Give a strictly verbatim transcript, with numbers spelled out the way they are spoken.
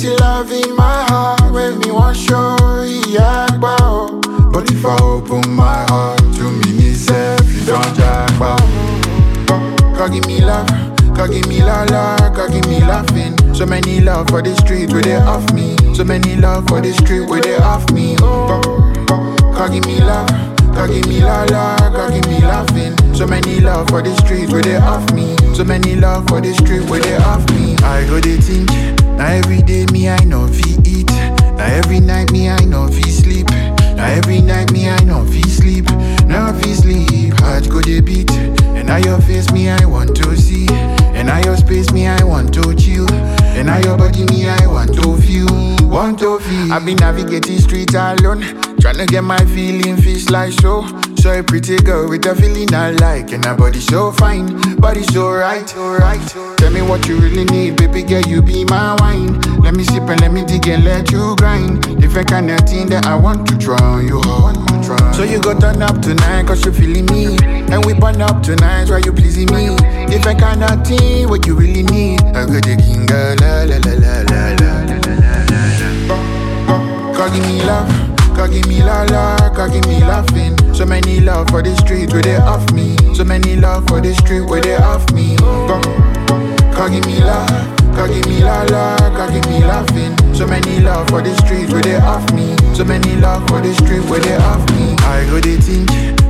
plenty love in my heart. When me want show, yeah, bow. But if I open my heart to me, me self, you don't jack bow. God give me love, God give me la la, God give me laughing. So many love for the street where they off me. So many love for the street where they off me. Oh, God give me love, God give me la la, God give me laughing. So many love for the street where they off me. So many love for the street where they off me. I go they think, now every day me I know fi eat. Now every night me I know fi sleep. Now every night me I know fi sleep. Now fi sleep, heart go they beat. And now your face me I want to see. And now your space me I want to chill. And now your body me I want to feel. Want to feel. I've been navigating streets alone, tryna get my feeling feels like so. So a pretty girl with a feeling I like. And her body so fine, body so right, alright. Tell me what you really need, baby girl, you be my wine. Let me sip and let me dig and let you grind. Different kind of thing that I want to try you on. So you go turn up tonight cause you feeling me. And we burn up tonight while you pleasing me. Different kind of thing what you really need. I got the king girl, la la la la la la la. God give me love, God give me la la, God give me laughing. So many love for the street where they off me. So many love for the street where they off me. God give me love, God give me la la, God give me laughing. So many love for the street where they off me. So many love for the street where they off me. I go they think,